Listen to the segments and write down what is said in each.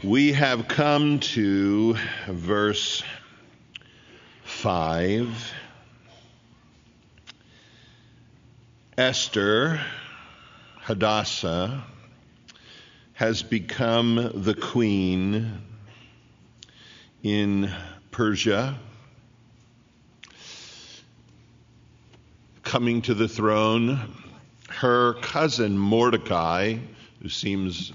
We have come to verse 5. Esther, Hadassah, has become the queen in Persia, coming to the throne. Her cousin Mordecai, who seems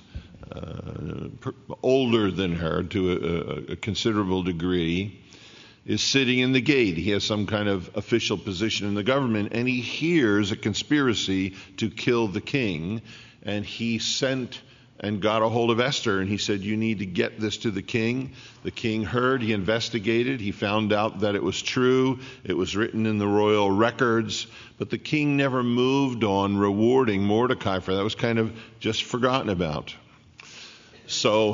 older than her to a considerable degree, is sitting in the gate. He has some kind of official position in the government, and he hears a conspiracy to kill the king, and he sent and got a hold of Esther, and he said, "You need to get this to the king." The king heard, he investigated, he found out that it was true, it was written in the royal records, but the king never moved on rewarding Mordecai for that. It was kind of just forgotten about. So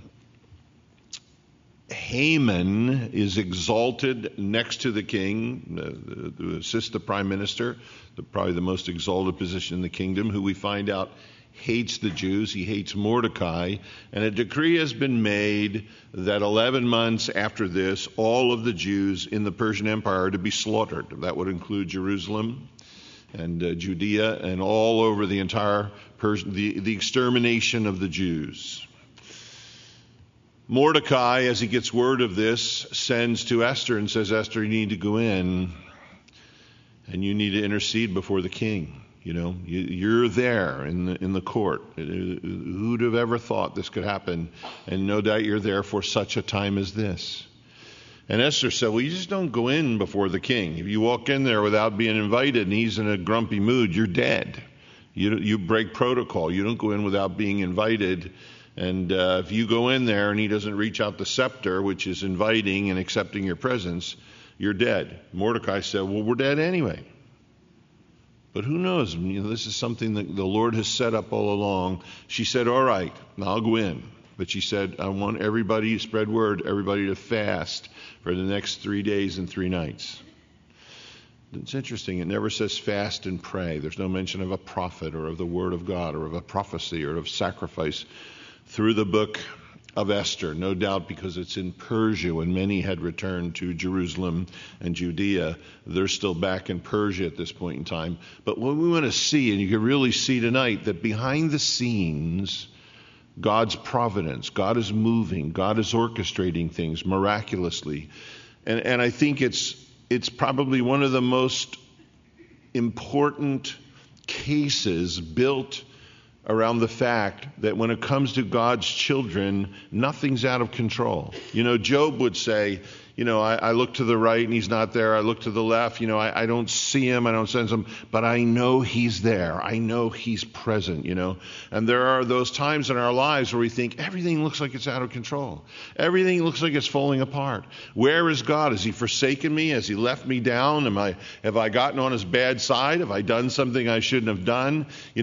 Haman is exalted next to the king, to assist the prime minister, probably the most exalted position in the kingdom, who we find out hates the Jews. He hates Mordecai. And a decree has been made that 11 months after this, all of the Jews in the Persian Empire are to be slaughtered. That would include Jerusalem and Judea and all over the entire Persian, the extermination of the Jews. Mordecai, as he gets word of this, sends to Esther and says, "Esther, you need to go in and you need to intercede before the king. You know, you're there in the court. Who'd have ever thought this could happen? And no doubt you're there for such a time as this." And Esther said, "Well, you just don't go in before the king. If you walk in there without being invited and he's in a grumpy mood, you're dead. You break protocol. You don't go in without being invited. And if you go in there and he doesn't reach out the scepter, which is inviting and accepting your presence, you're dead." Mordecai said, "Well, we're dead anyway." But who knows? You know, this is something that the Lord has set up all along. She said, "All right, I'll go in." But she said, "I want everybody to spread word, everybody to fast for the next 3 days and 3 nights." It's interesting. It never says fast and pray. There's no mention of a prophet or of the word of God or of a prophecy or of sacrifice through the book of Esther, no doubt because it's in Persia. When many had returned to Jerusalem and Judea, they're still back in Persia at this point in time. But what we want to see, and you can really see tonight, that behind the scenes, God's providence, God is moving, God is orchestrating things miraculously. And I think it's probably one of the most important cases built around the fact that when it comes to God's children, nothing's out of control. You know, Job would say, I look to the right and he's not there. I look to the left, I don't see him, I don't sense him, but I know he's there. I know he's present, And there are those times in our lives where we think everything looks like it's out of control. Everything looks like it's falling apart. Where is God? Has he forsaken me? Has he left me down? Have I gotten on his bad side? Have I done something I shouldn't have done?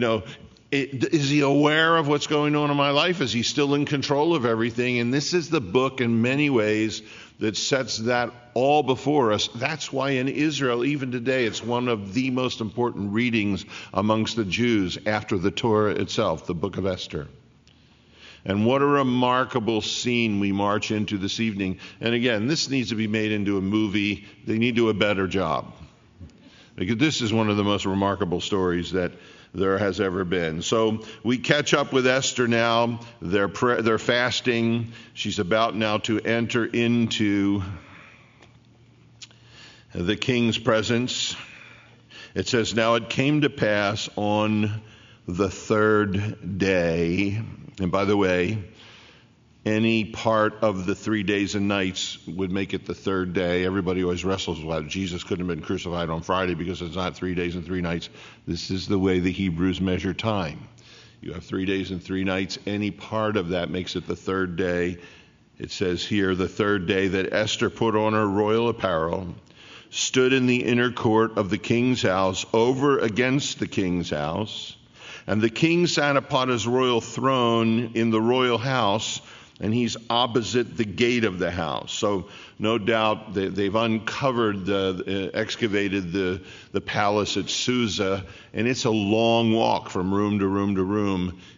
Is he aware of what's going on in my life? Is he still in control of everything? And this is the book in many ways that sets that all before us. That's why in Israel, even today, it's one of the most important readings amongst the Jews after the Torah itself, the book of Esther. And what a remarkable scene we march into this evening. And again, this needs to be made into a movie. They need to do a better job. Because this is one of the most remarkable stories that there has ever been. So we catch up with Esther now. They're fasting. She's about now to enter into the king's presence. It says, "Now it came to pass on the 3rd day." And by the way, any part of the 3 days and nights would make it the 3rd day. Everybody always wrestles with that. Jesus couldn't have been crucified on Friday because it's not 3 days and 3 nights. This is the way the Hebrews measure time. You have 3 days and 3 nights. Any part of that makes it the 3rd day. It says here, "The 3rd day that Esther put on her royal apparel, stood in the inner court of the king's house, over against the king's house. And the king sat upon his royal throne in the royal house, and he's opposite the gate of the house." So no doubt they've uncovered, excavated the palace at Susa, and it's a long walk from room to room to room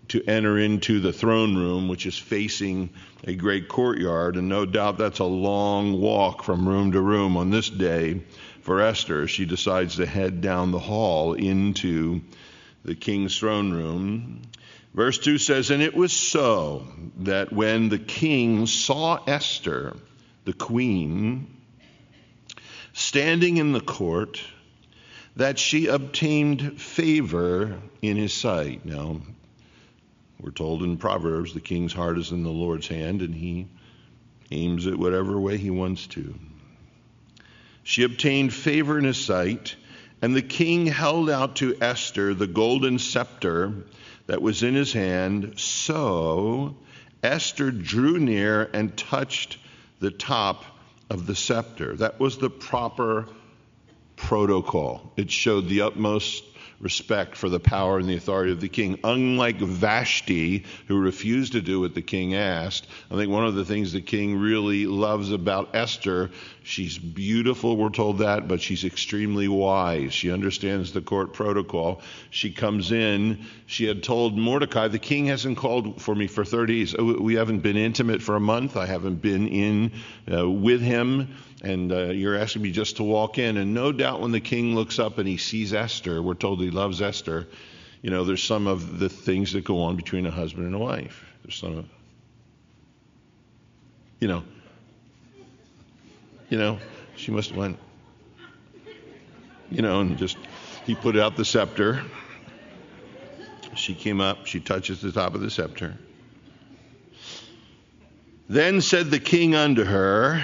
to enter into the throne room, which is facing a great courtyard. And no doubt that's a long walk from room to room on this day for Esther. She decides to head down the hall into the king's throne room. Verse 2 says, "And it was so that when the king saw Esther, the queen, standing in the court, that she obtained favor in his sight." Now, we're told in Proverbs, the king's heart is in the Lord's hand, and he aims it whatever way he wants to. She obtained favor in his sight, and the king held out to Esther the golden scepter that was in his hand. So Esther drew near and touched the top of the scepter. That was the proper protocol. It showed the utmost respect for the power and the authority of the king. Unlike Vashti, who refused to do what the king asked, I think one of the things the king really loves about Esther, she's beautiful, we're told that, but she's extremely wise. She understands the court protocol. She comes in. She had told Mordecai, the king hasn't called for me for 30 days. We haven't been intimate for a month. I haven't been in with him. And you're asking me just to walk in. And no doubt when the king looks up and he sees Esther, we're told he loves Esther, there's some of the things that go on between a husband and a wife. There's some of, she must have went, and just, he put out the scepter. She came up, she touches the top of the scepter. Then said the king unto her,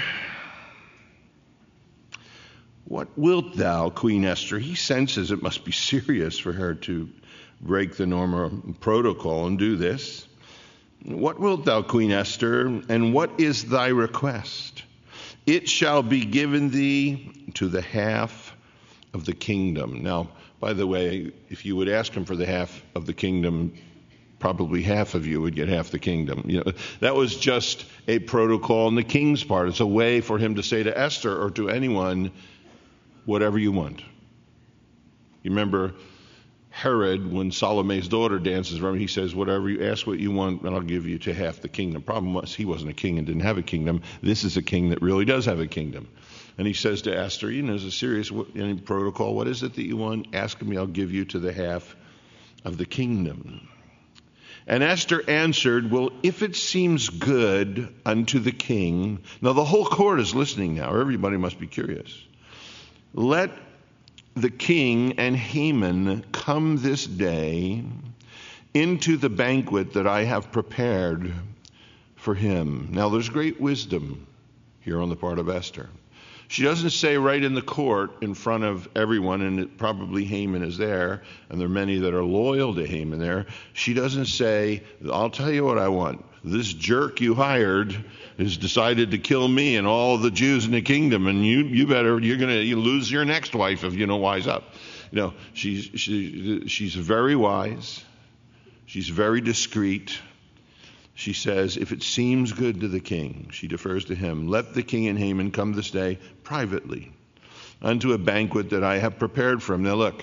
"What wilt thou, Queen Esther?" He senses it must be serious for her to break the normal protocol and do this. "What wilt thou, Queen Esther, and what is thy request? It shall be given thee to the half of the kingdom." Now, by the way, if you would ask him for the half of the kingdom, probably half of you would get half the kingdom. That was just a protocol on the king's part. It's a way for him to say to Esther or to anyone, whatever you want. You remember Herod, when Salome's daughter dances around, he says, whatever you ask what you want, and I'll give you to half the kingdom. Problem was, he wasn't a king and didn't have a kingdom. This is a king that really does have a kingdom. And he says to Esther, there's a serious protocol. What is it that you want? Ask me, I'll give you to the half of the kingdom. And Esther answered, "Well, if it seems good unto the king." Now the whole court is listening now. Everybody must be curious. "Let the king and Haman come this day into the banquet that I have prepared for him." Now there's great wisdom here on the part of Esther. She doesn't say right in the court in front of everyone, and probably Haman is there, and there are many that are loyal to Haman there. She doesn't say, "I'll tell you what I want. This jerk you hired has decided to kill me and all the Jews in the kingdom, and you're going to lose your next wife if you don't wise up." She's very wise. She's very discreet. She says, if it seems good to the king, she defers to him, "Let the king and Haman come this day privately unto a banquet that I have prepared for him." Now look,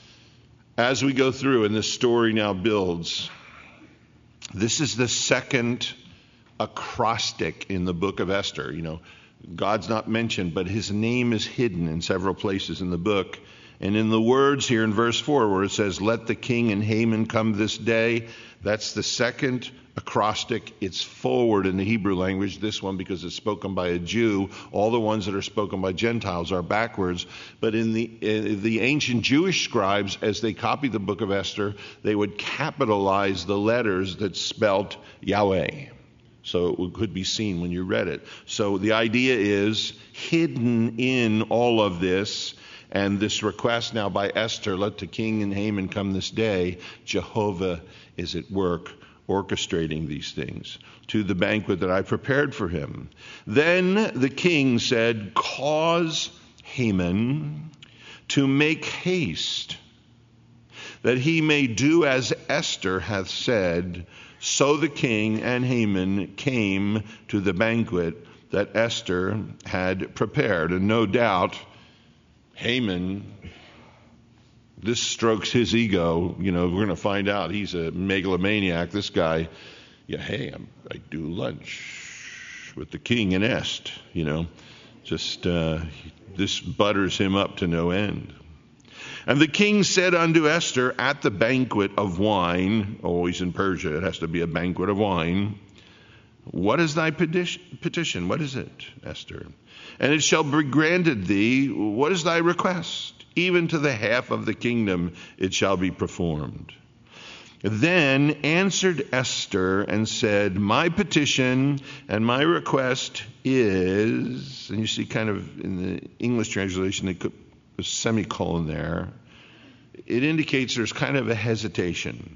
as we go through and this story now builds, this is the second acrostic in the book of Esther. God's not mentioned, but his name is hidden in several places in the book. And in the words here in verse 4 where it says, "Let the king and Haman come this day," that's the second acrostic. It's forward in the Hebrew language, this one because it's spoken by a Jew. All the ones that are spoken by Gentiles are backwards. But in the ancient Jewish scribes, as they copied the book of Esther, they would capitalize the letters that spelt Yahweh, so it could be seen when you read it. So the idea is hidden in all of this, and this request now by Esther, "Let the king and Haman come this day," Jehovah is at work orchestrating these things, "to the banquet that I prepared for him." Then the king said, "Cause Haman to make haste, that he may do as Esther hath said." So the king and Haman came to the banquet that Esther had prepared. And no doubt, Haman This strokes his ego. We're going to find out he's a megalomaniac. This guy, hey, I do lunch with the king in Est. This butters him up to no end. And the king said unto Esther at the banquet of wine, always in Persia it has to be a banquet of wine, what is thy petition? What is it, Esther? And it shall be granted thee. What is thy request? Even to the half of the kingdom it shall be performed. Then answered Esther and said, my petition and my request is, and you see kind of in the English translation they put a semicolon there. It indicates there's kind of a hesitation.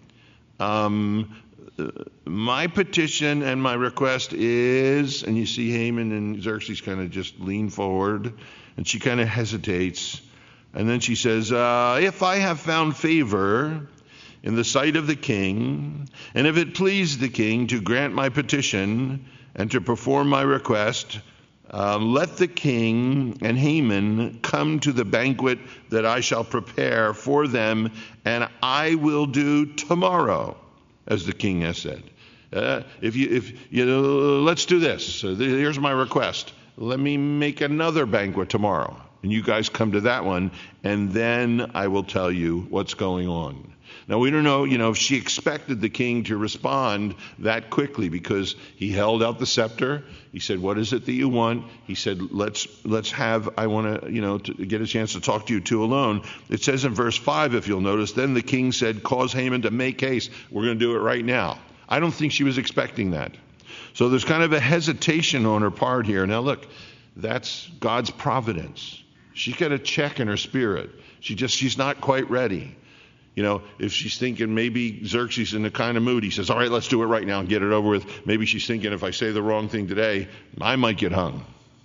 My petition and my request is, and you see Haman and Xerxes kind of just lean forward, and she kind of hesitates. And then she says, if I have found favor in the sight of the king, and if it please the king to grant my petition and to perform my request, let the king and Haman come to the banquet that I shall prepare for them, and I will do tomorrow, as the king has said. Let's do this. Here's my request. Let me make another banquet tomorrow, and you guys come to that one, and then I will tell you what's going on. Now, we don't know, if she expected the king to respond that quickly, because he held out the scepter. He said, what is it that you want? He said, let's have, I want to get a chance to talk to you two alone. It says in verse 5, if you'll notice, then the king said, cause Haman to make haste. We're going to do it right now. I don't think she was expecting that. So there's kind of a hesitation on her part here. Now, look, that's God's providence. She's got a check in her spirit. She's not quite ready. If she's thinking maybe Xerxes in the kind of mood, he says, all right, let's do it right now and get it over with. Maybe she's thinking, if I say the wrong thing today, I might get hung.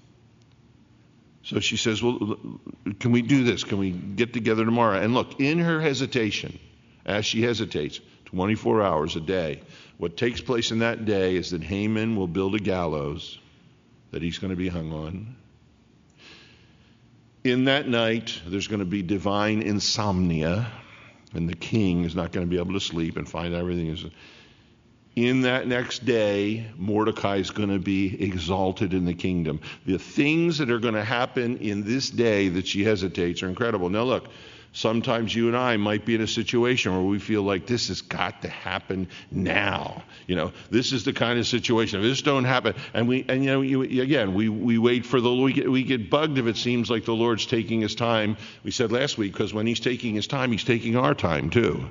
So she says, well, can we do this? Can we get together tomorrow? And look, in her hesitation, as she hesitates, 24 hours a day, what takes place in that day is that Haman will build a gallows that he's going to be hung on. In that night, there's going to be divine insomnia. And the king is not going to be able to sleep and find everything is. In that next day, Mordecai is going to be exalted in the kingdom. The things that are going to happen in this day that she hesitates are incredible. Now look, sometimes you and I might be in a situation where we feel like this has got to happen now. This is the kind of situation. If this don't happen, and we wait for we get bugged if it seems like the Lord's taking his time. We said last week, because when he's taking his time, he's taking our time too.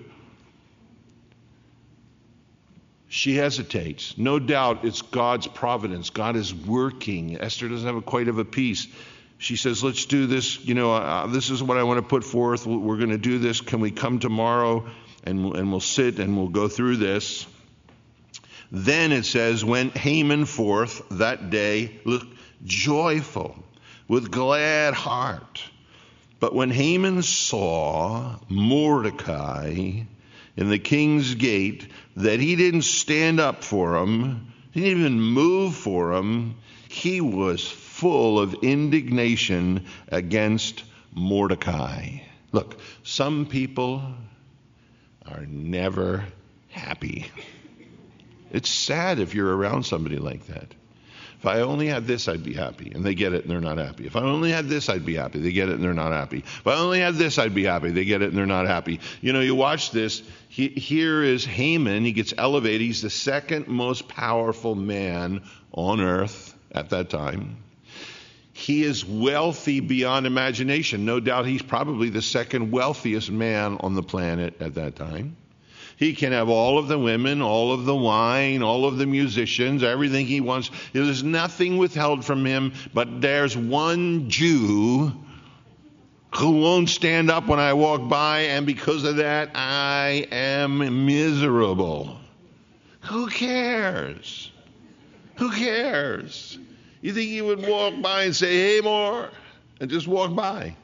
She hesitates. No doubt it's God's providence. God is working. Esther doesn't have quite of a peace. She says, let's do this. This is what I want to put forth. We're going to do this. Can we come tomorrow and we'll sit and we'll go through this? Then it says, went Haman forth that day, look, joyful, with glad heart. But when Haman saw Mordecai in the king's gate, that he didn't stand up for him, he didn't even move for him, he was full of indignation against Mordecai. Look, some people are never happy. It's sad if you're around somebody like that. If I only had this, I'd be happy. And they get it and they're not happy. If I only had this, I'd be happy. They get it and they're not happy. If I only had this, I'd be happy. They get it and they're not happy. You watch this. Here is Haman. He gets elevated. He's the second most powerful man on earth at that time. He is wealthy beyond imagination. No doubt he's probably the second wealthiest man on the planet at that time. He can have all of the women, all of the wine, all of the musicians, everything he wants. There's nothing withheld from him, but there's one Jew who won't stand up when I walk by, and because of that, I am miserable. Who cares? Who cares? You think he would walk by and say, hey, more, and just walk by?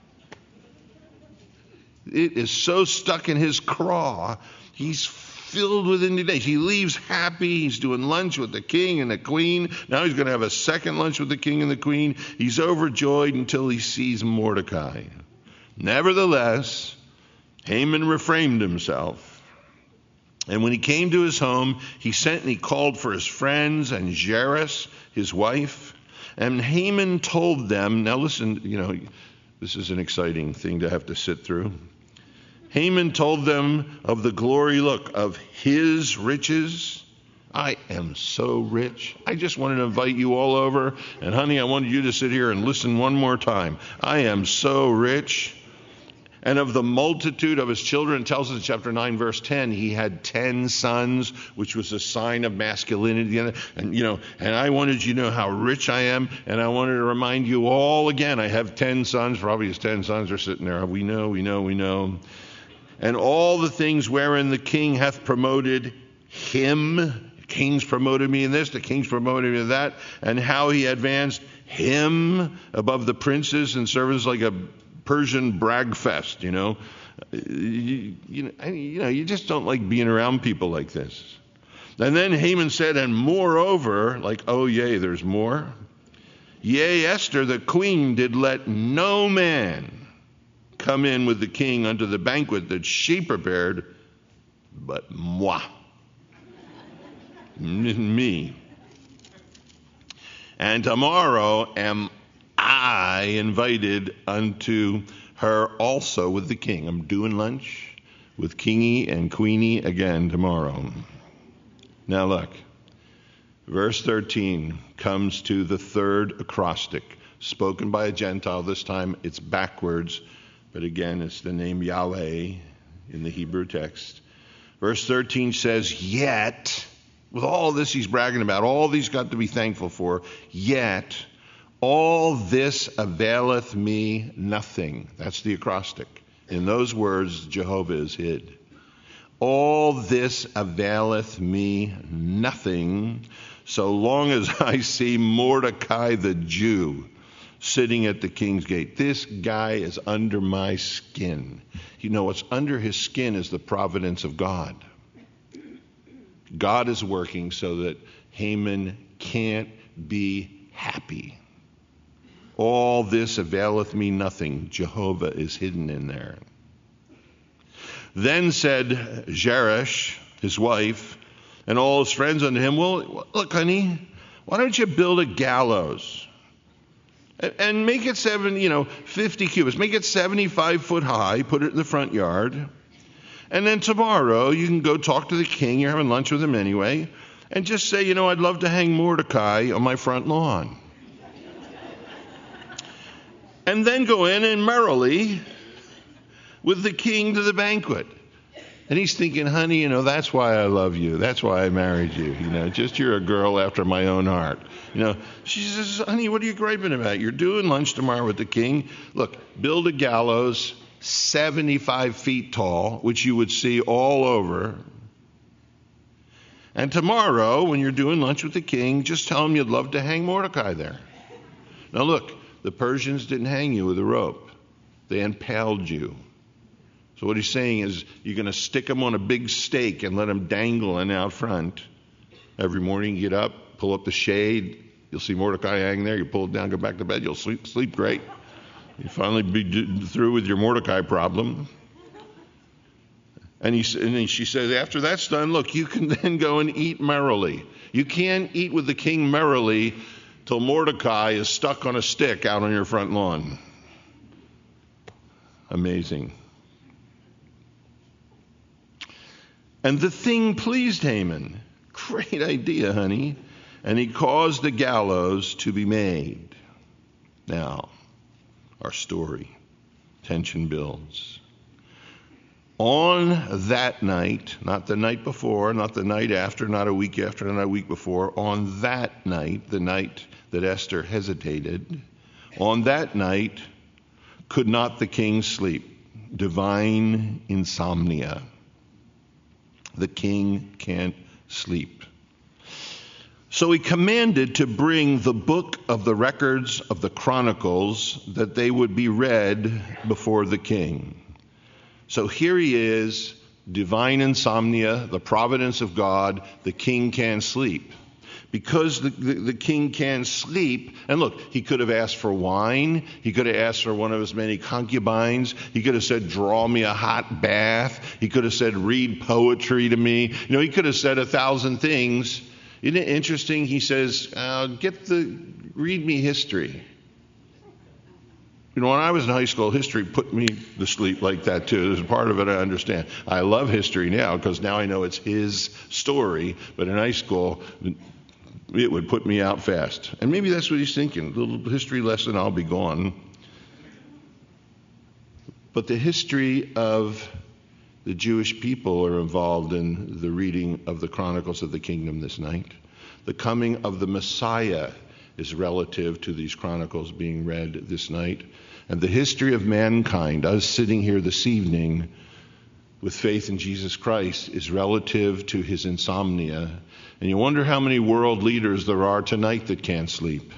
It is so stuck in his craw. He's filled with indignation. He leaves happy. He's doing lunch with the king and the queen. Now he's going to have a second lunch with the king and the queen. He's overjoyed until he sees Mordecai. Nevertheless, Haman refrained himself. And when he came to his home, he sent and he called for his friends and Zeresh, his wife. And Haman told them, now listen, this is an exciting thing to have to sit through. Haman told them of the glory, of his riches. I am so rich. I just wanted to invite you all over. And honey, I wanted you to sit here and listen one more time. I am so rich. And of the multitude of his children, it tells us in chapter 9, verse 10, he had 10 sons, which was a sign of masculinity. And I wanted you to know how rich I am. And I wanted to remind you all again, I have 10 sons. Probably his 10 sons are sitting there. We know. And all the things wherein the king hath promoted him. The king's promoted me in this, the king's promoted me in that. And how he advanced him above the princes and servants like a Persian brag fest, You just don't like being around people like this. And then Haman said, and moreover, oh yea, there's more. Yea, Esther, the queen, did let no man come in with the king unto the banquet that she prepared, but moi, me. And tomorrow am I invited unto her also with the king. I'm doing lunch with Kingy and Queenie again tomorrow. Now look, verse 13 comes to the third acrostic, spoken by a Gentile. This time it's backwards, but again it's the name Yahweh in the Hebrew text. Verse 13 says, yet, with all this he's bragging about, all these got to be thankful for, yet all this availeth me nothing. That's the acrostic. In those words, Jehovah is hid. All this availeth me nothing, so long as I see Mordecai the Jew sitting at the king's gate. This guy is under my skin. What's under his skin is the providence of God. God is working so that Haman can't be happy. All this availeth me nothing. Jehovah is hidden in there. Then said Zeresh, his wife, and all his friends unto him, well, look, honey, why don't you build a gallows and make it 50 cubits, make it 75 foot high, put it in the front yard. And then tomorrow you can go talk to the king. You're having lunch with him anyway. And just say, I'd love to hang Mordecai on my front lawn. And then go in and merrily with the king to the banquet. And he's thinking, honey, that's why I love you. That's why I married you. Just you're a girl after my own heart. She says, honey, what are you griping about? You're doing lunch tomorrow with the king. Look, build a gallows 75 feet tall, which you would see all over. And tomorrow, when you're doing lunch with the king, just tell him you'd love to hang Mordecai there. Now look, the Persians didn't hang you with a rope. They impaled you. So what he's saying is you're going to stick him on a big stake and let him dangling out front. Every morning you get up, pull up the shade. You'll see Mordecai hang there. You pull it down, go back to bed. You'll sleep great. You finally be through with your Mordecai problem. And then she says, after that's done, look, you can then go and eat merrily. You can't eat with the king merrily till Mordecai is stuck on a stick out on your front lawn. Amazing. And the thing pleased Haman. Great idea, honey. And he caused the gallows to be made. Now, our story. Tension builds. On that night, not the night before, not the night after, not a week after, not a week before, on that night, the night that Esther hesitated, on that night could not the king sleep. Divine insomnia. The king can't sleep. So he commanded to bring the book of the records of the Chronicles that they would be read before the king. So here he is, divine insomnia, the providence of God, the king can't sleep. Because the king can't sleep. And look, he could have asked for wine. He could have asked for one of his many concubines. He could have said, draw me a hot bath. He could have said, read poetry to me. He could have said 1,000 things. Isn't it interesting? He says, read me history. When I was in high school, history put me to sleep like that too. There's a part of it I understand. I love history now because now I know it's his story. But in high school, it would put me out fast. And maybe that's what he's thinking. A little history lesson, I'll be gone. But the history of the Jewish people are involved in the reading of the Chronicles of the Kingdom this night. The coming of the Messiah is relative to these Chronicles being read this night. And the history of mankind, us sitting here this evening with faith in Jesus Christ, is relative to his insomnia. And you wonder how many world leaders there are tonight that can't sleep.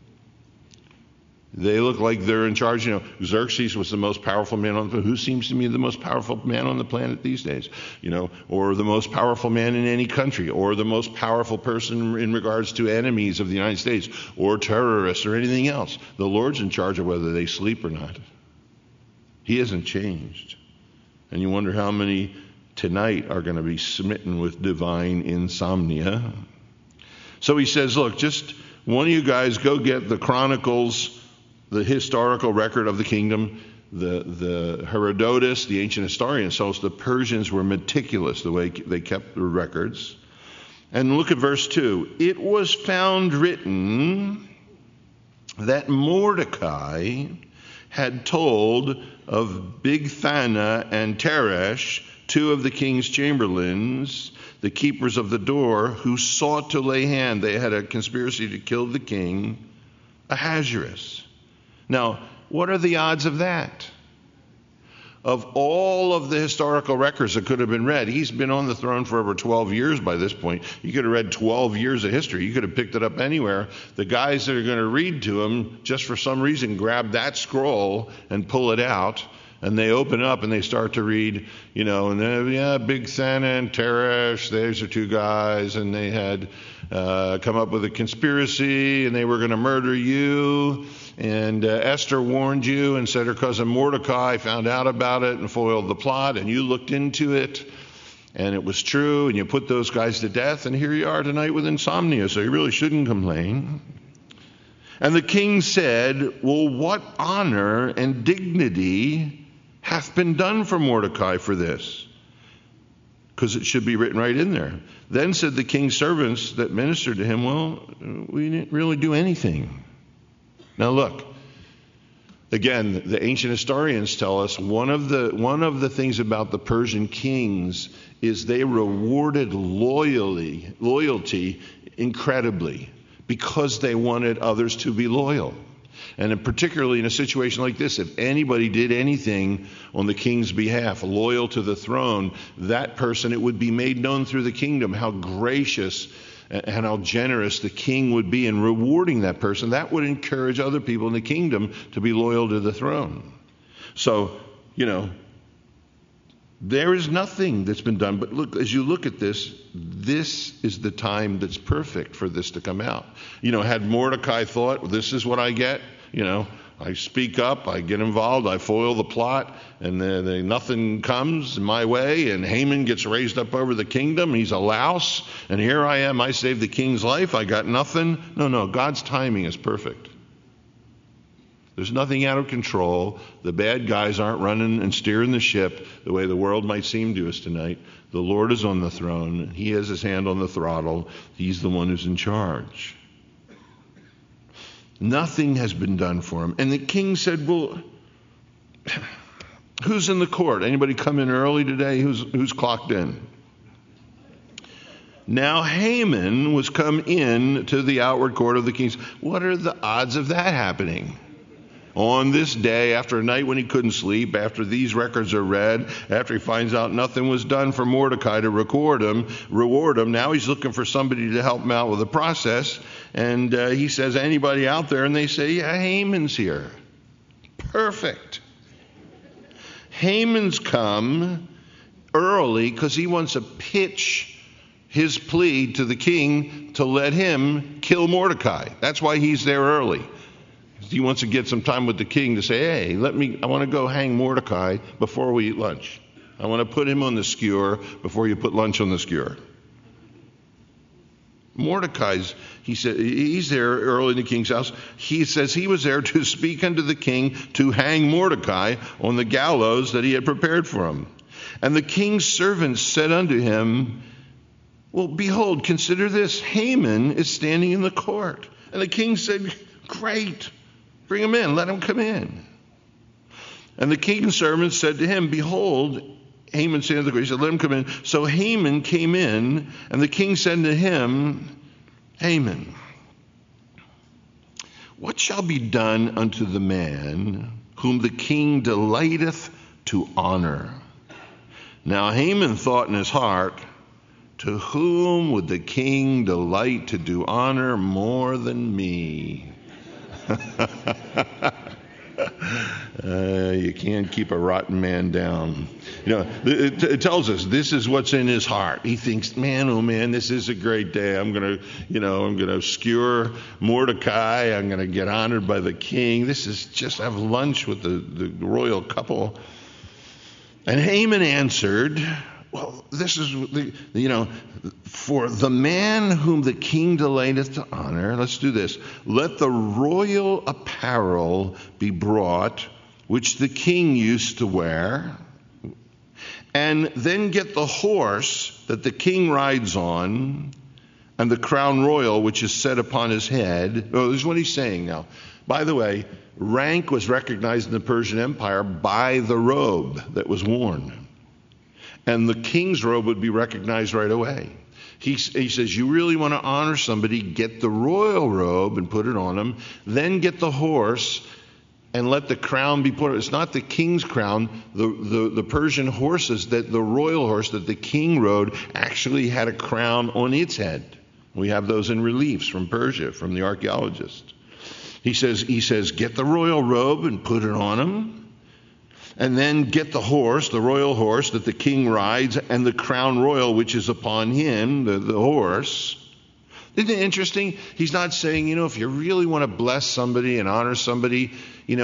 They look like they're in charge. Xerxes was the most powerful man on the planet. Who seems to me the most powerful man on the planet these days? Or the most powerful man in any country, or the most powerful person in regards to enemies of the United States, or terrorists, or anything else. The Lord's in charge of whether they sleep or not. He hasn't changed. And you wonder how many tonight are going to be smitten with divine insomnia. So he says, look, just one of you guys go get the Chronicles, the historical record of the kingdom. The Herodotus, the ancient historian, tells the Persians were meticulous the way they kept the records. And look at verse 2. It was found written that Mordecai had told of Bigthana and Teresh, two of the king's chamberlains, the keepers of the door, who sought to lay hand. They had a conspiracy to kill the king, Ahasuerus. Now, what are the odds of that? Of all of the historical records that could have been read, he's been on the throne for over 12 years by this point. You could have read 12 years of history. You could have picked it up anywhere. The guys that are going to read to him, just for some reason, grab that scroll and pull it out. And they open up and they start to read, and Bigthana and Teresh, those are two guys, and they had come up with a conspiracy, and they were going to murder you. And Esther warned you and said her cousin Mordecai found out about it and foiled the plot, and you looked into it, and it was true, and you put those guys to death, and here you are tonight with insomnia, so you really shouldn't complain. And the king said, well, what honor and dignity hath been done for Mordecai for this? Because it should be written right in there. Then said the king's servants that ministered to him, well, we didn't really do anything. Now look, again, the ancient historians tell us one of the things about the Persian kings is they rewarded loyalty incredibly because they wanted others to be loyal. And particularly in a situation like this, if anybody did anything on the king's behalf, loyal to the throne, that person, it would be made known through the kingdom how gracious and how generous the king would be in rewarding that person. That would encourage other people in the kingdom to be loyal to the throne. So, there is nothing that's been done. But look, as you look at this is the time that's perfect for this to come out. Had Mordecai thought, this is what I get, I speak up, I get involved, I foil the plot, and then nothing comes my way, and Haman gets raised up over the kingdom. He's a louse, and here I am, I saved the king's life, I got nothing. No, God's timing is perfect. There's nothing out of control. The bad guys aren't running and steering the ship the way the world might seem to us tonight. The Lord is on the throne. He has his hand on the throttle. He's the one who's in charge. Nothing has been done for him. And the king said, well, who's in the court? Anybody come in early today? Who's clocked in? Now Haman was come in to the outward court of the kings. What are the odds of that happening? On this day, after a night when he couldn't sleep, after these records are read, after he finds out nothing was done for Mordecai to reward him, now he's looking for somebody to help him out with the process. And he says, anybody out there? And they say, yeah, Haman's here. Perfect. Haman's come early because he wants to pitch his plea to the king to let him kill Mordecai. That's why he's there early. He wants to get some time with the king to say, hey, I want to go hang Mordecai before we eat lunch. I want to put him on the skewer before you put lunch on the skewer. Mordecai's, he said, he's there early in the king's house. He says he was there to speak unto the king to hang Mordecai on the gallows that he had prepared for him. And the king's servants said unto him, well, behold, consider this, Haman is standing in the court. And the king said, great, bring him in, let him come in. And the king's servants said to him, behold, Haman standing in the court. He said, let him come in. So Haman came in, and the king said to him, Haman, what shall be done unto the man whom the king delighteth to honor? Now Haman thought in his heart, to whom would the king delight to do honor more than me? You can't keep a rotten man down. It tells us this is what's in his heart. He thinks, man, oh man, this is a great day. I'm gonna skewer Mordecai. I'm gonna get honored by the king. This is just have lunch with the royal couple. And Haman answered, well, this is, for the man whom the king delighteth to honor, let's do this. Let the royal apparel be brought, which the king used to wear, and then get the horse that the king rides on, and the crown royal, which is set upon his head. Oh, this is what he's saying now. By the way, rank was recognized in the Persian Empire by the robe that was worn. And the king's robe would be recognized right away. He says, you really want to honor somebody, get the royal robe and put it on him, then get the horse and let the crown be put on. It's not the king's crown. The Persian horses, that the royal horse that the king rode actually had a crown on its head. We have those in reliefs from Persia, from the archaeologist. He says, get the royal robe and put it on him. And then get the horse, the royal horse that the king rides, and the crown royal which is upon him, the horse. Isn't it interesting? He's not saying, if you really want to bless somebody and honor somebody,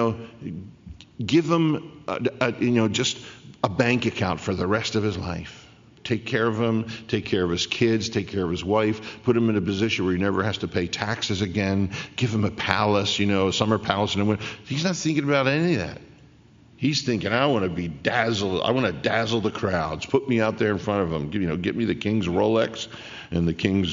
give them, just a bank account for the rest of his life. Take care of him, take care of his kids, take care of his wife, put him in a position where he never has to pay taxes again, give him a palace, a summer palace in the winter. He's not thinking about any of that. He's thinking, I want to be dazzled. I want to dazzle the crowds. Put me out there in front of them. Get me the king's Rolex and the king's,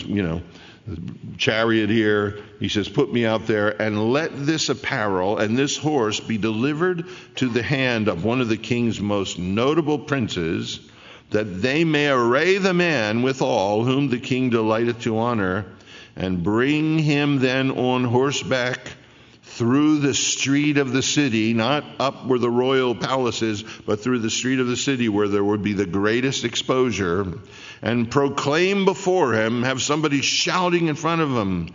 chariot here. He says, put me out there and let this apparel and this horse be delivered to the hand of one of the king's most notable princes, that they may array the man withal whom the king delighteth to honor, and bring him then on horseback through the street of the city, not up where the royal palace is, but through the street of the city where there would be the greatest exposure, and proclaim before him, have somebody shouting in front of him,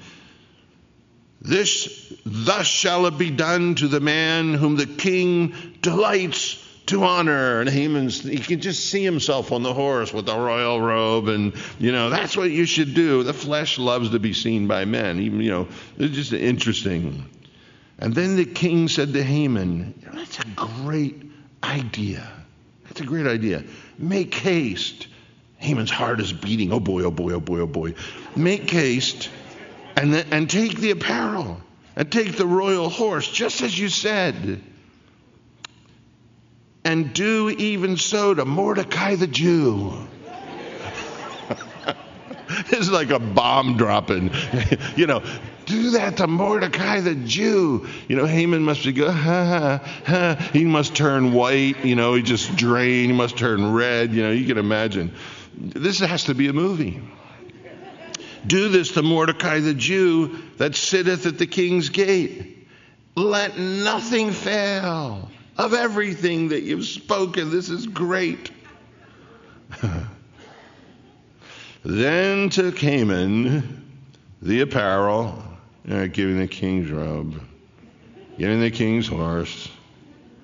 thus shall it be done to the man whom the king delights to honor. And he can just see himself on the horse with the royal robe, and that's what you should do. The flesh loves to be seen by men. Even it's just interesting. And then the king said to Haman, that's a great idea. That's a great idea. Make haste. Haman's heart is beating. Oh boy, oh boy, oh boy, oh boy. Make haste and take the apparel and take the royal horse, just as you said. And do even so to Mordecai the Jew. This is like a bomb dropping. Do that to Mordecai the Jew. Haman must be go, ha, ha, ha. He must turn white. He just drain. He must turn red. You can imagine. This has to be a movie. Do this to Mordecai the Jew that sitteth at the king's gate. Let nothing fail of everything that you've spoken. This is great. Then took Haman the apparel, giving the king's robe, getting the king's horse,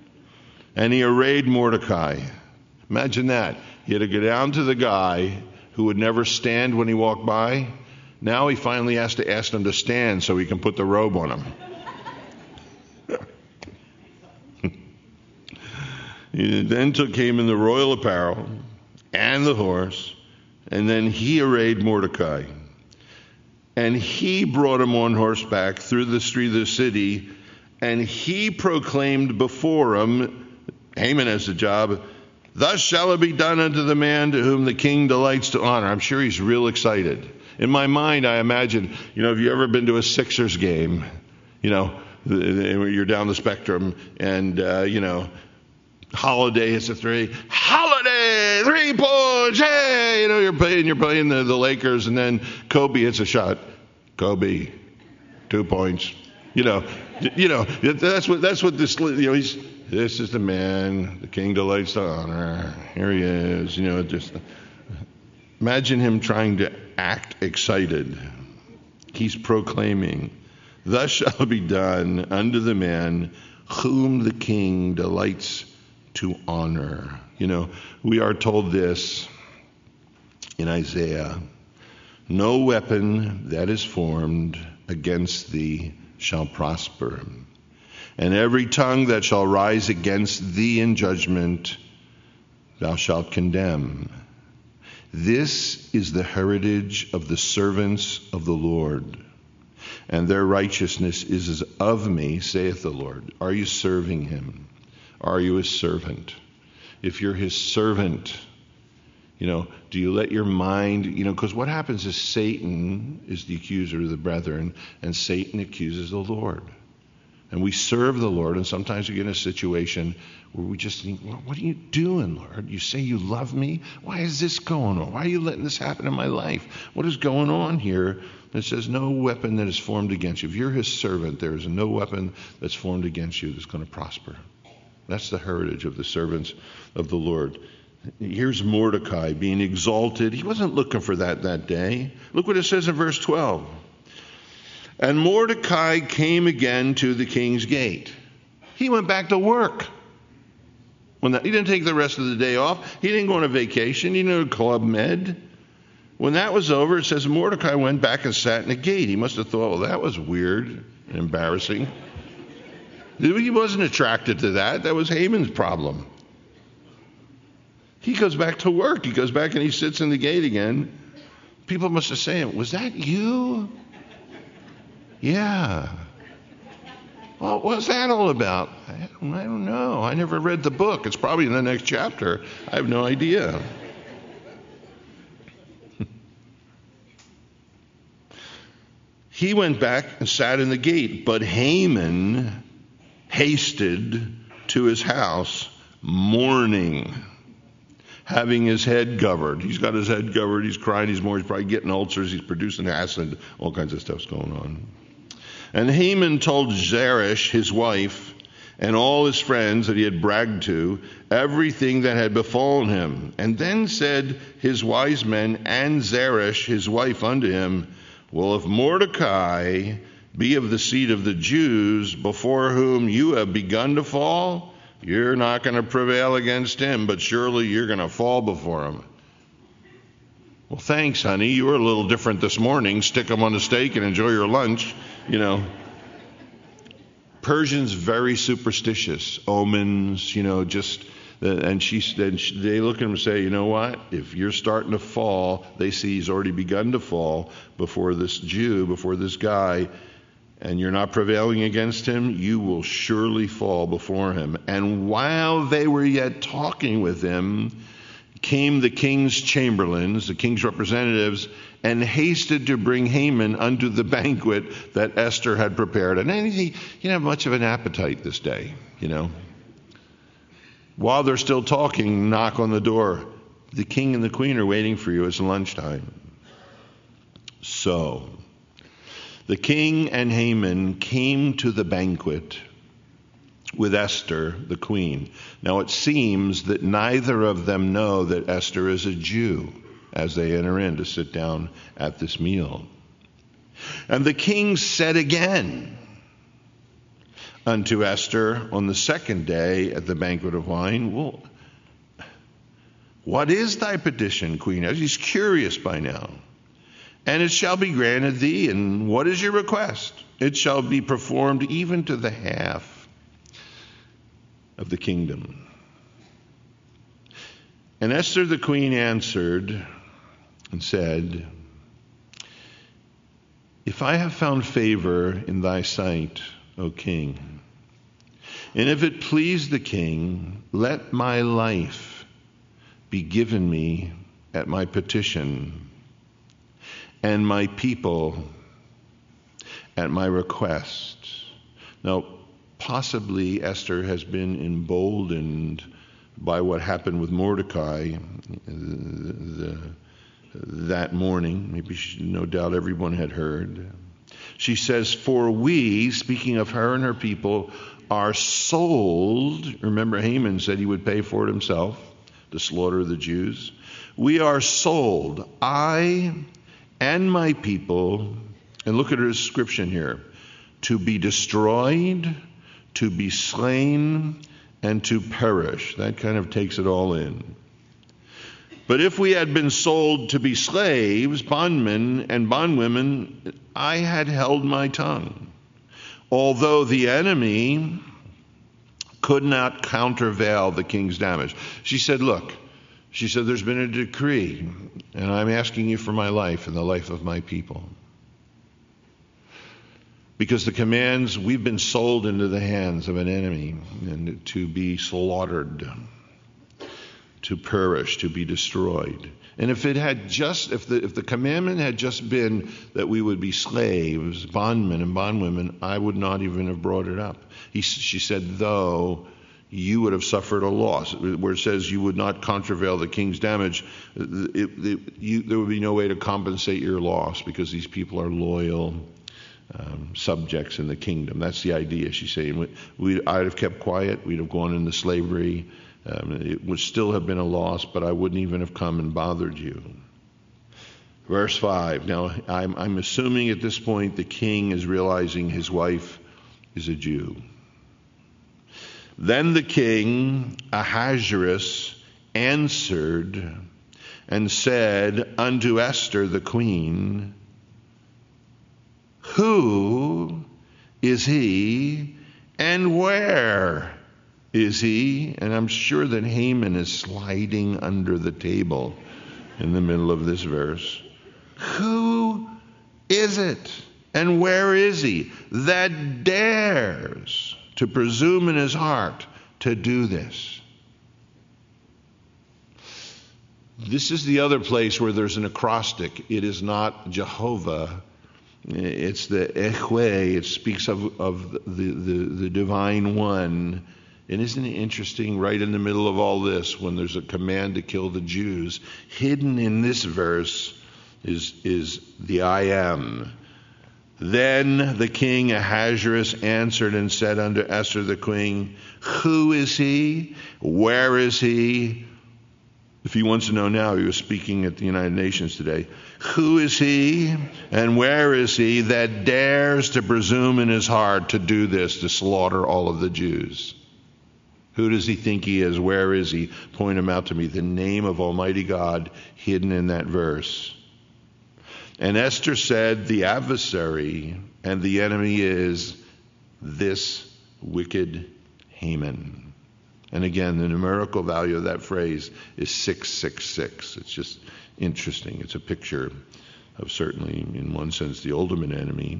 and he arrayed Mordecai. Imagine that. He had to go down to the guy who would never stand when he walked by. Now he finally has to ask them to stand so he can put the robe on them. He then took Haman the royal apparel and the horse, and then he arrayed Mordecai. And he brought him on horseback through the street of the city, and he proclaimed before him, Haman has the job, thus shall it be done unto the man to whom the king delights to honor. I'm sure he's real excited. In my mind, I imagine, have you ever been to a Sixers game? You're down the spectrum, and, Holiday hits a three. Holiday, 3 points, hey! You're playing the Lakers, and then Kobe hits a shot. Kobe, 2 points. That's what this. This is the man the king delights to honor. Here he is. Just imagine him trying to act excited. He's proclaiming, "Thus shall it be done unto the man whom the king delights to honor." We are told this in Isaiah, "No weapon that is formed against thee shall prosper, and every tongue that shall rise against thee in judgment thou shalt condemn. This is the heritage of the servants of the Lord, and their righteousness is of me, saith the Lord." Are you serving him? Are you his servant? If you're his servant, do you let your mind, because what happens is Satan is the accuser of the brethren, and Satan accuses the Lord. And we serve the Lord, and sometimes we get in a situation where we just think, well, what are you doing, Lord? You say you love me? Why is this going on? Why are you letting this happen in my life? What is going on here? It says, no weapon that is formed against you. If you're his servant, there is no weapon that's formed against you that's going to prosper. That's the heritage of the servants of the Lord. Here's Mordecai being exalted. He wasn't looking for that day. Look what it says in verse 12. And Mordecai came again to the king's gate. He went back to work. He didn't take the rest of the day off. He didn't go on a vacation. He didn't go to Club Med. When that was over, it says Mordecai went back and sat in the gate. He must have thought, well, that was weird and embarrassing. He wasn't attracted to that. That was Haman's problem. He goes back to work. He goes back and he sits in the gate again. People must have said, was that you? Yeah. What was that all about? I don't know. I never read the book. It's probably in the next chapter. I have no idea. He went back and sat in the gate, but Haman hasted to his house mourning, having his head covered. He's got his head covered. He's crying. He's probably getting ulcers. He's producing acid. All kinds of stuff's going on. And Haman told Zeresh, his wife, and all his friends that he had bragged to, everything that had befallen him. And then said his wise men and Zeresh, his wife, unto him, well, if Mordecai be of the seed of the Jews, before whom you have begun to fall, you're not going to prevail against him, but surely you're going to fall before him. Well, thanks, honey. You were a little different this morning. Stick them on a stake and enjoy your lunch. Persians very superstitious, omens, they look at him and say, you know what? If you're starting to fall, they see he's already begun to fall before this Jew, before this guy, and you're not prevailing against him, you will surely fall before him. And while they were yet talking with him, came the king's chamberlains, the king's representatives, and hasted to bring Haman unto the banquet that Esther had prepared. And he didn't have much of an appetite this day, While they're still talking, knock on the door. The king and the queen are waiting for you. It's lunchtime. So the king and Haman came to the banquet with Esther, the queen. Now it seems that neither of them know that Esther is a Jew as they enter in to sit down at this meal. And the king said again unto Esther on the second day at the banquet of wine, well, What is thy petition, Queen Esther? He's curious by now. And it shall be granted thee. And what is your request? It shall be performed even to the half of the kingdom. And Esther the queen answered and said, if I have found favor in thy sight, O king, and if it please the king, let my life be given me at my petition, and my people at my request. Now, possibly Esther has been emboldened by what happened with Mordecai that morning. Maybe no doubt everyone had heard. She says, for we, speaking of her and her people, are sold. Remember, Haman said he would pay for it himself, the slaughter of the Jews. We are sold, I and my people, and look at her description here, to be destroyed, to be slain, and to perish. That kind of takes it all in. But if we had been sold to be slaves, bondmen and bondwomen, I had held my tongue. Although the enemy could not countervail the king's damage. She said, look, there's been a decree, and I'm asking you for my life and the life of my people. Because the commands, we've been sold into the hands of an enemy and to be slaughtered, to perish, to be destroyed. And if the commandment had just been that we would be slaves, bondmen and bondwomen, I would not even have brought it up. She said, though you would have suffered a loss, where it says you would not countervail the king's damage, there would be no way to compensate your loss because these people are loyal subjects in the kingdom. That's the idea. She's saying, I'd have kept quiet. We'd have gone into slavery. It would still have been a loss, but I wouldn't even have come and bothered you. Verse 5. Now, I'm assuming at this point the king is realizing his wife is a Jew. Then the king, Ahasuerus, answered and said unto Esther the queen, who is he and where is he? And I'm sure that Haman is sliding under the table in the middle of this verse. Who is it and where is he that dares to presume in his heart to do this? This is the other place where there's an acrostic. It is not Jehovah. It's the Echwe. It speaks of the divine one. And isn't it interesting, right in the middle of all this, when there's a command to kill the Jews, hidden in this verse is the I am. Then the king Ahasuerus answered and said unto Esther the queen, who is he? Where is he? If he wants to know now, he was speaking at the United Nations today. Who is he and where is he that dares to presume in his heart to do this, to slaughter all of the Jews? Who does he think he is? Where is he? Point him out to me. The name of Almighty God hidden in that verse. And Esther said, the adversary and the enemy is this wicked Haman. And again, the numerical value of that phrase is 666. It's just interesting. It's a picture of, certainly in one sense, the ultimate enemy.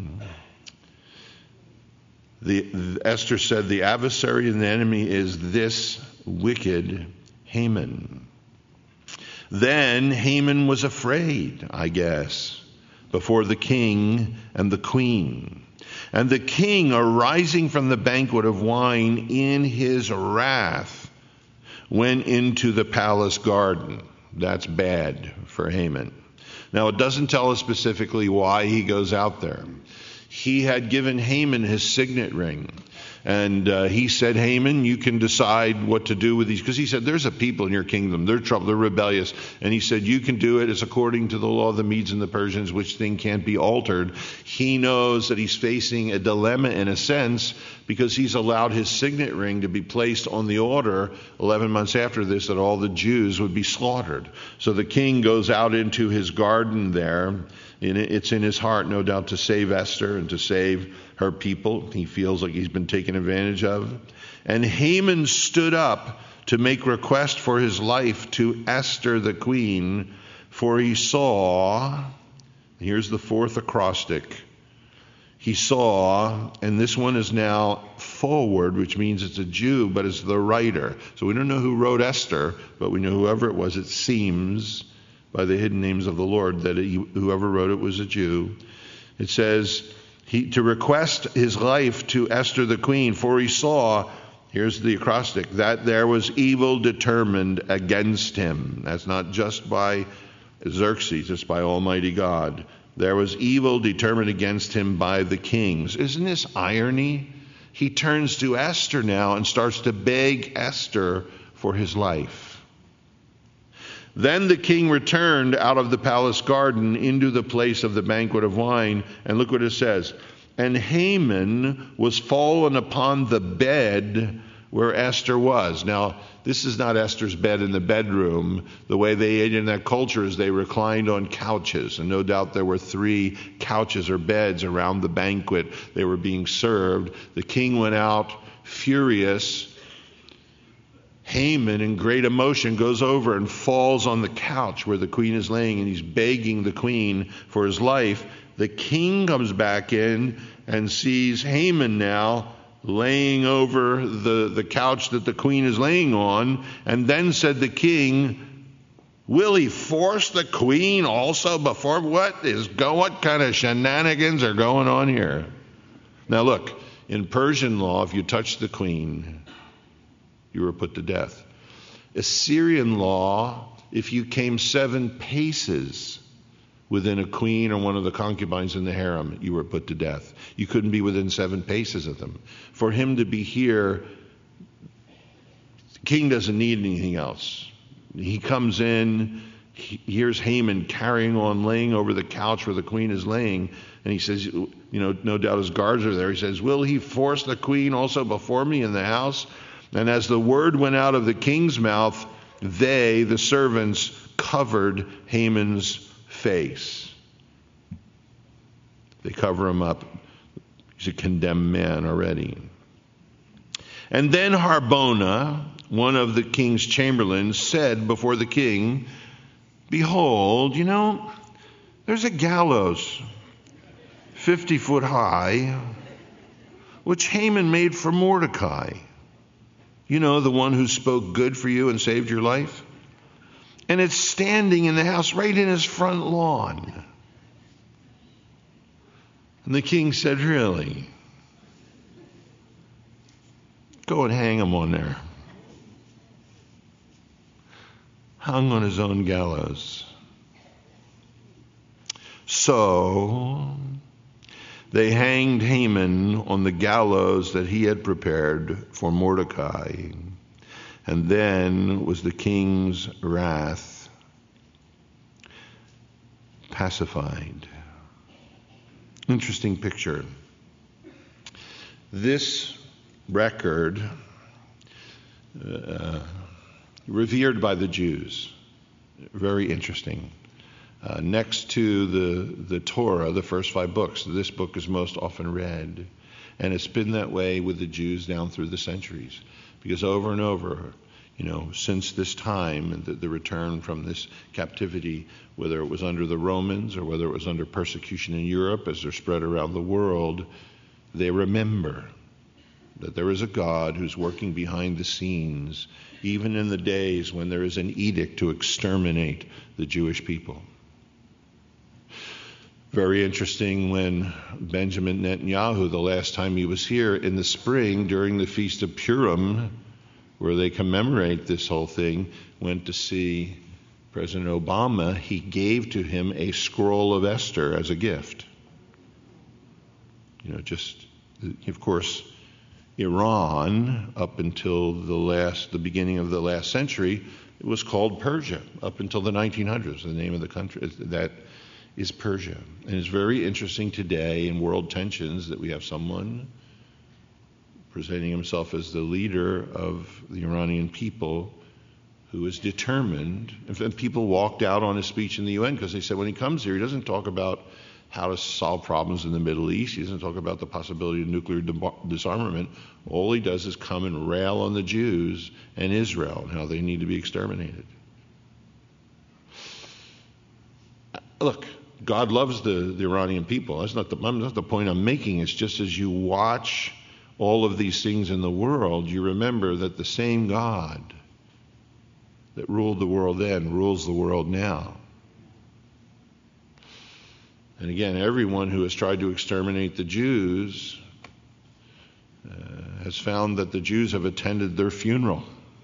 Esther said the adversary and the enemy is this wicked Haman. Then Haman was afraid, I guess, before the king and the queen. And the king, arising from the banquet of wine in his wrath, went into the palace garden. That's bad for Haman. Now, it doesn't tell us specifically why he goes out there. He had given Haman his signet ring. And he said, Haman, you can decide what to do with these. Because he said, there's a people in your kingdom. They're trouble. They're rebellious. And he said, you can do it. It's according to the law of the Medes and the Persians, which thing can't be altered. He knows that he's facing a dilemma in a sense because he's allowed his signet ring to be placed on the order 11 months after this that all the Jews would be slaughtered. So the king goes out into his garden there. It's in his heart, no doubt, to save Esther and to save her people. He feels like he's been taken advantage of. And Haman stood up to make request for his life to Esther the queen, for he saw, here's the fourth acrostic, he saw, and this one is now forward, which means it's a Jew, but it's the writer. So we don't know who wrote Esther, but we know whoever it was, it seems, by the hidden names of the Lord, that whoever wrote it was a Jew. It says, to request his life to Esther the queen, for he saw, here's the acrostic, that there was evil determined against him. That's not just by Xerxes, it's by Almighty God. There was evil determined against him by the kings. Isn't this irony? He turns to Esther now and starts to beg Esther for his life. Then the king returned out of the palace garden into the place of the banquet of wine. And look what it says. And Haman was fallen upon the bed where Esther was. Now, this is not Esther's bed in the bedroom. The way they ate in that culture is they reclined on couches. And no doubt there were 3 couches or beds around the banquet. They were being served. The king went out furious. Haman, in great emotion, goes over and falls on the couch where the queen is laying, and he's begging the queen for his life. The king comes back in and sees Haman now laying over the couch that the queen is laying on, and then said the king, will he force the queen also before? What kind of shenanigans are going on here? Now look, in Persian law, if you touch the queen, you were put to death. Assyrian law, if you came 7 paces within a queen or one of the concubines in the harem, you were put to death. You couldn't be within 7 paces of them. For him to be here, the king doesn't need anything else. He comes in, here's Haman carrying on, laying over the couch where the queen is laying, and he says, no doubt his guards are there. He says, will he force the queen also before me in the house? And as the word went out of the king's mouth, they, the servants, covered Haman's face. They cover him up. He's a condemned man already. And then Harbona, one of the king's chamberlains, said before the king, behold, there's a gallows 50 foot high, which Haman made for Mordecai. The one who spoke good for you and saved your life. And it's standing in the house right in his front lawn. And the king said, really? Go and hang him on there. Hung on his own gallows. So they hanged Haman on the gallows that he had prepared for Mordecai. And then was the king's wrath pacified. Interesting picture. This record, revered by the Jews, very interesting. Next to the Torah, the first 5 books, this book is most often read. And it's been that way with the Jews down through the centuries. Because over and over, since this time, and the return from this captivity, whether it was under the Romans or whether it was under persecution in Europe as they're spread around the world, they remember that there is a God who's working behind the scenes, even in the days when there is an edict to exterminate the Jewish people. Very interesting when Benjamin Netanyahu, the last time he was here in the spring during the Feast of Purim, where they commemorate this whole thing, went to see President Obama. He gave to him a scroll of Esther as a gift. Of course, Iran, up until the beginning of the last century, it was called Persia. Up until the 1900s, the name of the country that is Persia. And it's very interesting today in world tensions that we have someone presenting himself as the leader of the Iranian people who is determined. And people walked out on his speech in the UN because they said when he comes here, he doesn't talk about how to solve problems in the Middle East. He doesn't talk about the possibility of nuclear disarmament. All he does is come and rail on the Jews and Israel and how they need to be exterminated. Look, God loves the Iranian people. That's not the point I'm making. It's just as you watch all of these things in the world, you remember that the same God that ruled the world then rules the world now. And again, everyone who has tried to exterminate the Jews has found that the Jews have attended their funeral.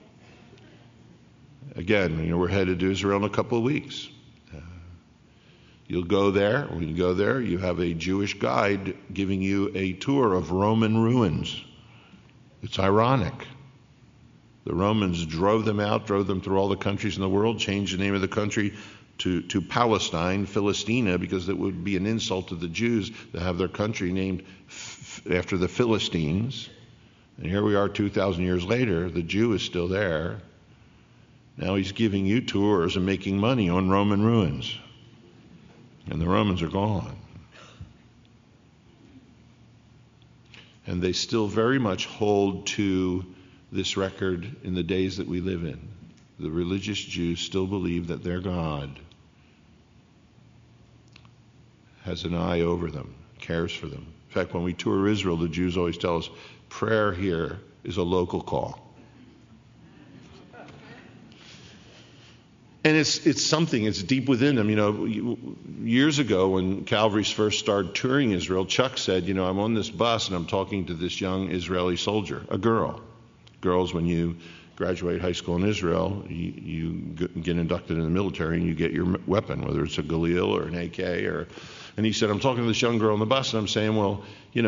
Again, we're headed to Israel in a couple of weeks. You'll go there. When you go there, you have a Jewish guide giving you a tour of Roman ruins. It's ironic. The Romans drove them out, drove them through all the countries in the world, changed the name of the country to Palestine, Philistina, because it would be an insult to the Jews to have their country named after the Philistines. And here we are 2,000 years later, the Jew is still there. Now he's giving you tours and making money on Roman ruins. And the Romans are gone. And they still very much hold to this record in the days that we live in. The religious Jews still believe that their God has an eye over them, cares for them. In fact, when we tour Israel, the Jews always tell us prayer here is a local call. And it's something, it's deep within them. Years ago when Calvary's first started touring Israel, Chuck said, I'm on this bus and I'm talking to this young Israeli soldier, a girl. Girls, when you graduate high school in Israel, you get inducted in the military and you get your weapon, whether it's a Galil or an AK. And he said, I'm talking to this young girl on the bus and I'm saying, well,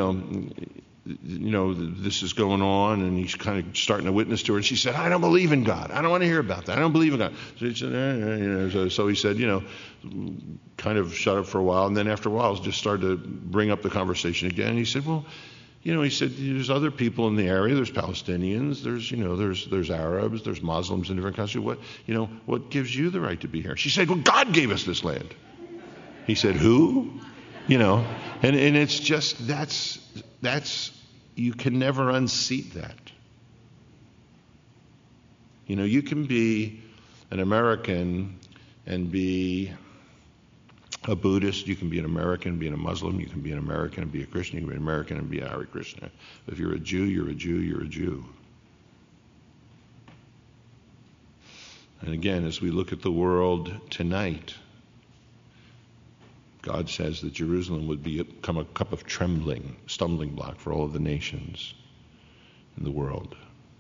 this is going on, and he's kind of starting to witness to her. And she said, I don't believe in God. I don't want to hear about that. I don't believe in God. So he said, so he said, kind of shut up for a while. And then after a while, just started to bring up the conversation again. And he said, well, he said, there's other people in the area. There's Palestinians. There's Arabs. There's Muslims in different countries. What gives you the right to be here? She said, well, God gave us this land. He said, who? And it's just, that's, you can never unseat that. You can be an American and be a Buddhist. You can be an American and be a Muslim. You can be an American and be a Christian. You can be an American and be a Hare Krishna. If you're a Jew, you're a Jew, you're a Jew. And again, as we look at the world tonight, God says that Jerusalem would become a cup of trembling, stumbling block for all of the nations in the world.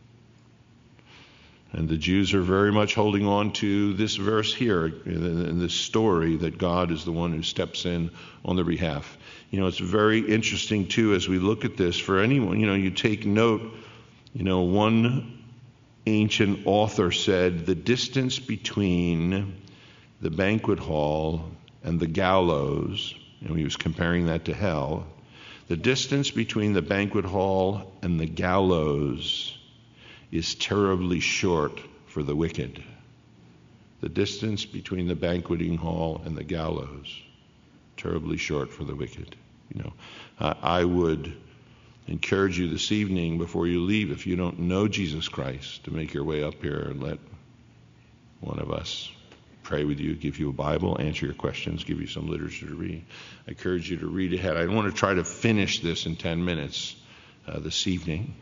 And the Jews are very much holding on to this verse here in this story that God is the one who steps in on their behalf. It's very interesting, too, as we look at this. For anyone, you take note, one ancient author said the distance between the banquet hall and the gallows, he was comparing that to hell, the distance between the banquet hall and the gallows is terribly short for the wicked. The distance between the banqueting hall and the gallows, terribly short for the wicked. I would encourage you this evening before you leave, if you don't know Jesus Christ, to make your way up here and let one of us pray with you, give you a Bible, answer your questions, give you some literature to read. I encourage you to read ahead. I want to try to finish this in 10 minutes this evening.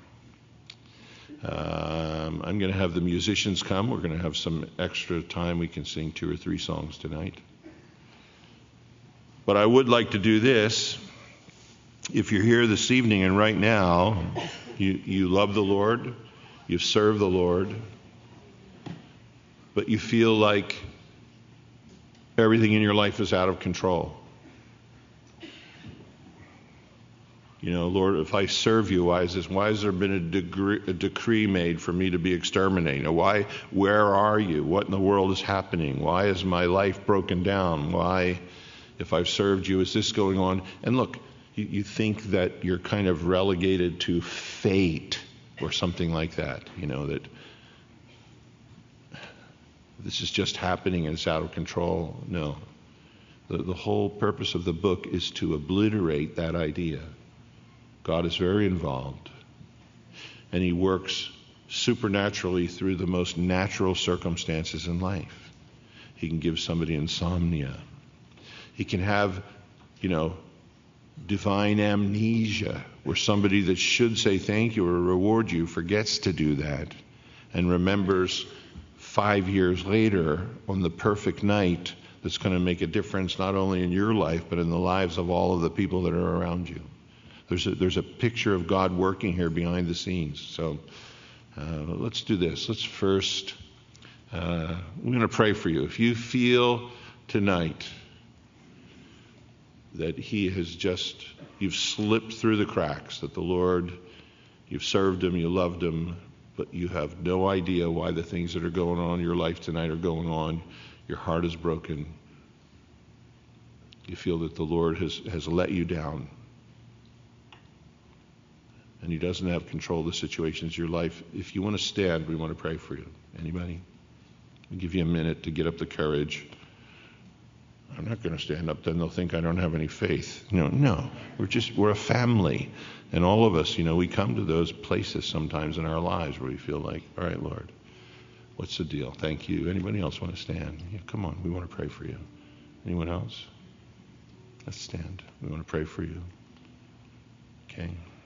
I'm going to have the musicians come. We're going to have some extra time. We can sing 2 or 3 songs tonight. But I would like to do this. If you're here this evening and right now you love the Lord, you've served the Lord, but you feel like everything in your life is out of control. Lord, if I serve you, why has there been a decree made for me to be exterminated? Where are you? What in the world is happening? Why is my life broken down? Why, if I've served you, is this going on? And look, you think that you're kind of relegated to fate or something like that, that this is just happening and it's out of control. No. The whole purpose of the book is to obliterate that idea. God is very involved, and he works supernaturally through the most natural circumstances in life. He can give somebody insomnia. He can have, divine amnesia, where somebody that should say thank you or reward you forgets to do that and remembers 5 years later on the perfect night that's going to make a difference not only in your life but in the lives of all of the people that are around you. There's a picture of God working here behind the scenes. So let's do this. Let's first, I'm going to pray for you. If you feel tonight that you've slipped through the cracks, that the Lord, you've served him, you loved him, but you have no idea why the things that are going on in your life tonight are going on, your heart is broken, you feel that the Lord has let you down, and he doesn't have control of the situations in your life. If you want to stand, we want to pray for you. Anybody? I'll give you a minute to get up the courage. I'm not going to stand up, then they'll think I don't have any faith. No. We're a family. And all of us, we come to those places sometimes in our lives where we feel like, all right, Lord, what's the deal? Thank you. Anybody else want to stand? Yeah, come on, we want to pray for you. Anyone else? Let's stand. We want to pray for you. Okay.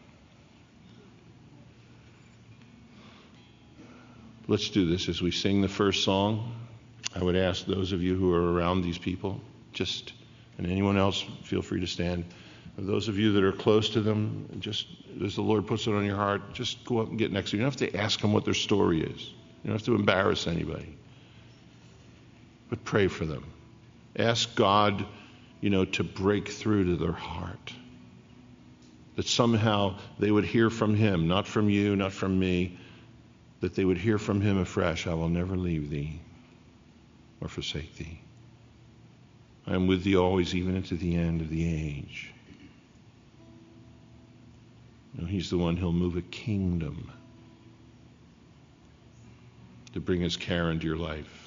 Let's do this as we sing the first song. I would ask those of you who are around these people, and anyone else, feel free to stand. Those of you that are close to them, just as the Lord puts it on your heart, just go up and get next to them. You don't have to ask them what their story is. You don't have to embarrass anybody. But pray for them. Ask God, to break through to their heart. That somehow they would hear from him, not from you, not from me, that they would hear from him afresh, I will never leave thee or forsake thee. I am with thee always, even unto the end of the age. He's the one, he'll move a kingdom to bring his care into your life.